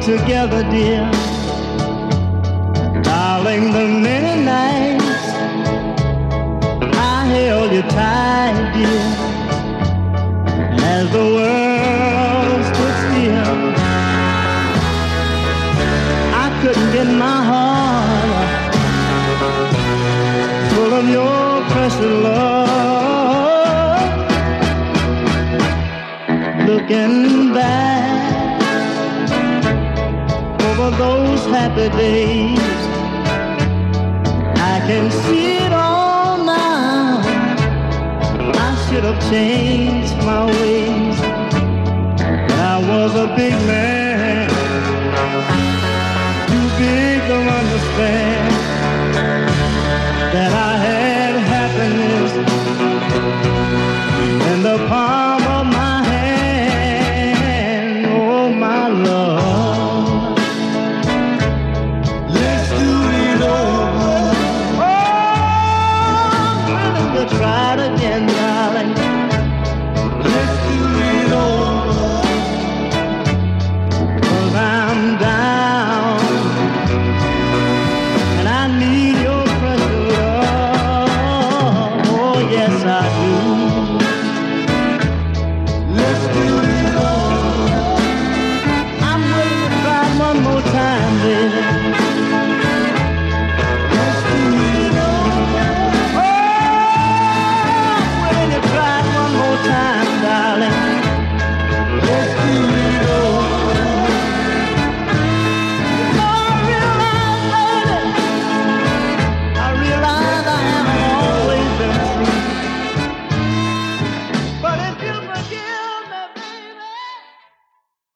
together, dear. Darling, the many nights I held you tight, dear, as the world stood still. I couldn't get my heart full of your precious love. Looking back over those happy days, I can see it all now. I should have changed my ways. I was a big man, too big to understand that I had happiness in the palm